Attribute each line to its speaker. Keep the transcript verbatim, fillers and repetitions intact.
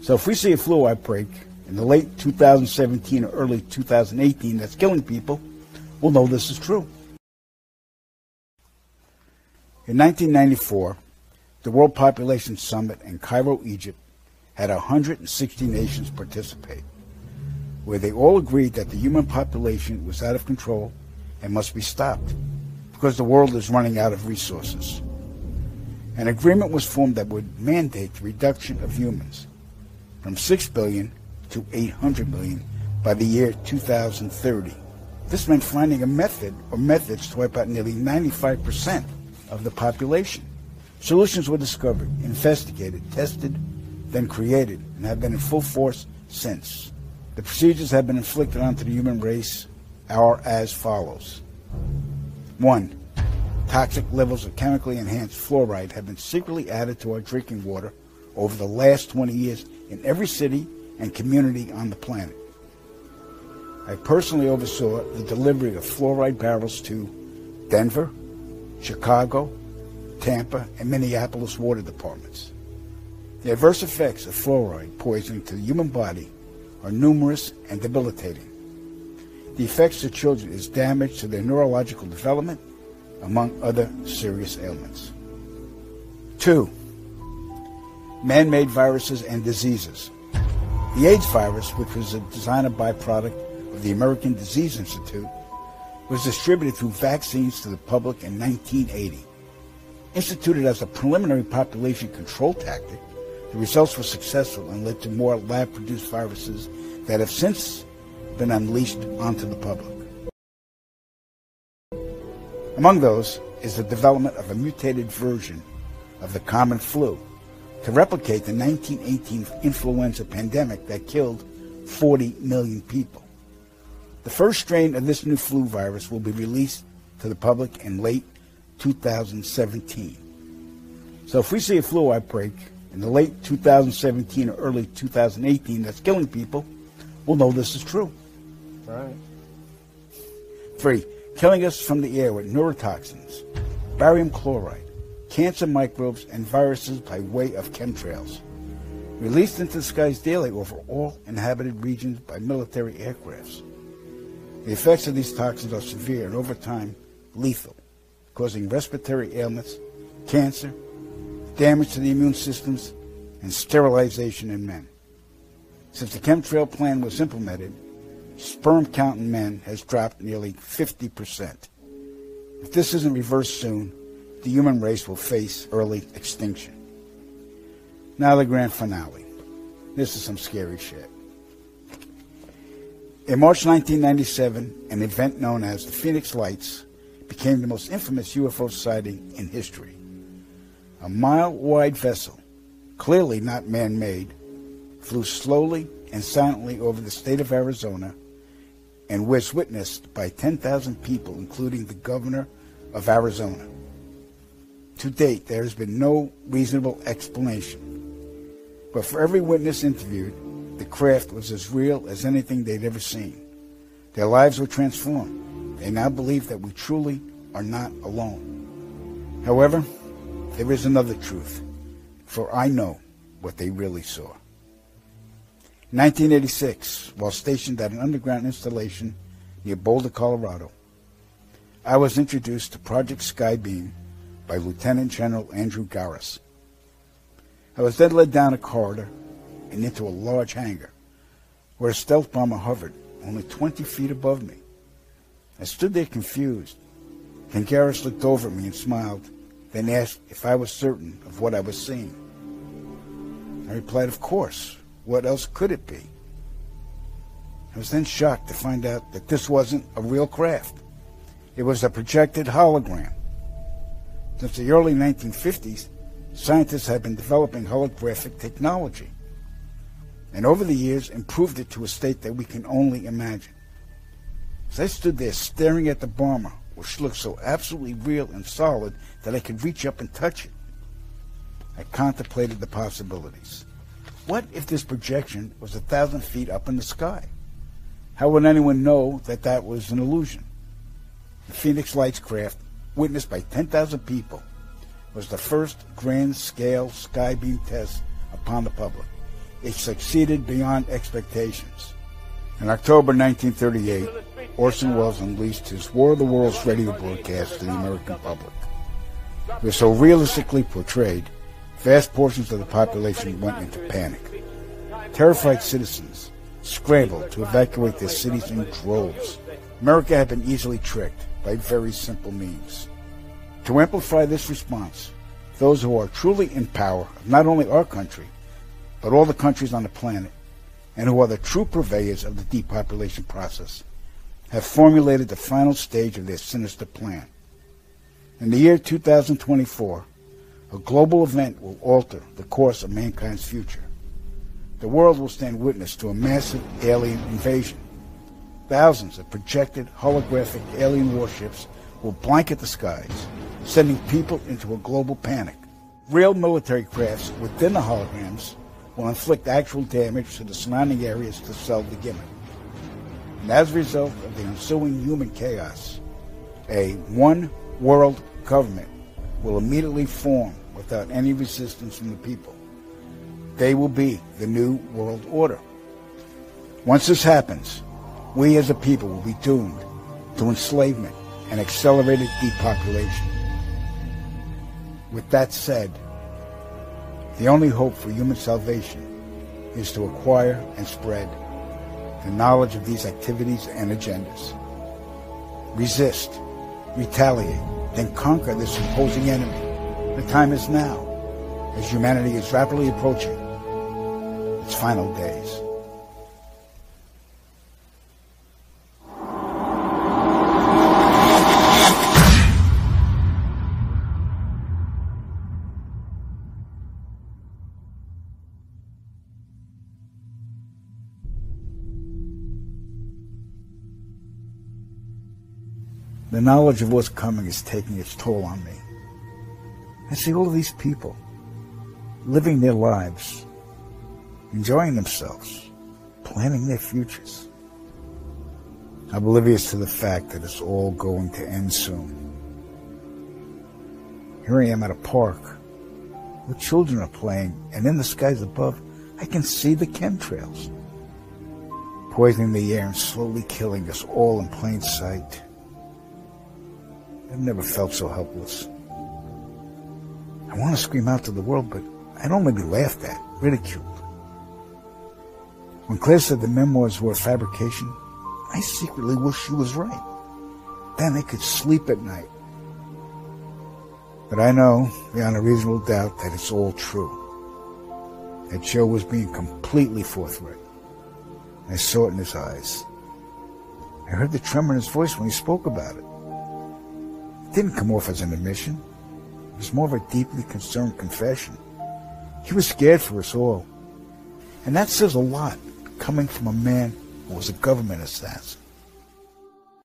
Speaker 1: So if we see a flu outbreak in the late two thousand seventeen or early two thousand eighteen that's killing people, we'll know this is true. In nineteen ninety-four, the World Population Summit in Cairo, Egypt, had one hundred sixty nations participate, where they all agreed that the human population was out of control and must be stopped because the world is running out of resources. An agreement was formed that would mandate the reduction of humans from six billion to eight hundred million by the year two thousand thirty. This meant finding a method or methods to wipe out nearly ninety-five percent of the population. Solutions were discovered, investigated, tested, then created, and have been in full force since. The procedures have been inflicted onto the human race are as follows. One, toxic levels of chemically enhanced fluoride have been secretly added to our drinking water over the last twenty years in every city and community on the planet. I personally oversaw the delivery of fluoride barrels to Denver, Chicago, Tampa, and Minneapolis water departments. The adverse effects of fluoride poisoning to the human body are numerous and debilitating. The effects to children is damage to their neurological development, among other serious ailments. Two, man-made viruses and diseases. The AIDS virus, which was a designer byproduct of the American Disease Institute, was distributed through vaccines to the public in nineteen eighty. Instituted as a preliminary population control tactic, the results were successful and led to more lab-produced viruses that have since been unleashed onto the public. Among those is the development of a mutated version of the common flu to replicate the nineteen eighteen influenza pandemic that killed forty million people. The first strain of this new flu virus will be released to the public in late two thousand seventeen. So if we see a flu outbreak in the late two thousand seventeen or early two thousand eighteen that's killing people, we'll know this is true.
Speaker 2: Right.
Speaker 1: Three, killing us from the air with neurotoxins, barium chloride, cancer microbes, and viruses by way of chemtrails, released into the skies daily over all inhabited regions by military aircrafts. The effects of these toxins are severe and over time lethal, causing respiratory ailments, cancer, damage to the immune systems, and sterilization in men. Since the chemtrail plan was implemented, sperm count in men has dropped nearly fifty percent. If this isn't reversed soon, the human race will face early extinction. Now the grand finale. This is some scary shit. In March nineteen ninety-seven, an event known as the Phoenix Lights became the most infamous U F O sighting in history. A mile-wide vessel, clearly not man-made, flew slowly and silently over the state of Arizona and was witnessed by ten thousand people, including the governor of Arizona. To date, there has been no reasonable explanation. But for every witness interviewed, the craft was as real as anything they'd ever seen. Their lives were transformed. They now believe that we truly are not alone. However, there is another truth, for I know what they really saw. In nineteen eighty-six, while stationed at an underground installation near Boulder, Colorado, I was introduced to Project Skybeam by Lieutenant General Andrew Garris. I was then led down a corridor and into a large hangar, where a stealth bomber hovered only twenty feet above me. I stood there confused. Then Garris looked over at me and smiled, then asked if I was certain of what I was seeing. I replied, of course. What else could it be? I was then shocked to find out that this wasn't a real craft. It was a projected hologram. Since the early nineteen fifties, scientists had been developing holographic technology, and over the years improved it to a state that we can only imagine. As I stood there staring at the bomber, which looked so absolutely real and solid that I could reach up and touch it, I contemplated the possibilities. What if this projection was a thousand feet up in the sky? How would anyone know that that was an illusion? The Phoenix Lights craft, witnessed by ten thousand people, was the first grand-scale skybeam test upon the public. it succeeded beyond expectations. In October nineteen thirty-eight, Orson Welles unleashed his War of the Worlds radio broadcast to the American public. It was so realistically portrayed, vast portions of the population went into panic. Terrified citizens scrambled to evacuate their cities in droves. America had been easily tricked by very simple means. To amplify this response, those who are truly in power of not only our country, but all the countries on the planet, and who are the true purveyors of the depopulation process, have formulated the final stage of their sinister plan. In the year two thousand twenty-four, a global event will alter the course of mankind's future. The world will stand witness to a massive alien invasion. Thousands of projected holographic alien warships will blanket the skies, sending people into a global panic. Real military crafts within the holograms will inflict actual damage to the surrounding areas to sell the gimmick. And as a result of the ensuing human chaos, a one-world government will immediately form without any resistance from the people. They will be the new world order. Once this happens, we as a people will be doomed to enslavement and accelerated depopulation. With that said, the only hope for human salvation is to acquire and spread the knowledge of these activities and agendas. Resist, retaliate, then conquer this imposing enemy. The time is now, as humanity is rapidly approaching its final days. The knowledge of what's coming is taking its toll on me. I see all of these people living their lives, enjoying themselves, planning their futures, oblivious to the fact that it's all going to end soon. Here I am at a park where children are playing, and in the skies above, I can see the chemtrails, poisoning the air and slowly killing us all in plain sight. I've never felt so helpless. I want to scream out to the world, but I'd only be laughed at, ridiculed. When Claire said the memoirs were a fabrication, I secretly wished she was right. Then I could sleep at night. But I know, beyond a reasonable doubt, that it's all true. That Joe was being completely forthright. I saw it in his eyes. I heard the tremor in his voice when he spoke about it. It didn't come off as an admission. It was more of a deeply concerned confession. He was scared for us all. And that says a lot, coming from a man who was a government assassin.